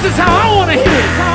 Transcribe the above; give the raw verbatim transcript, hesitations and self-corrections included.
This is how I want to hear it.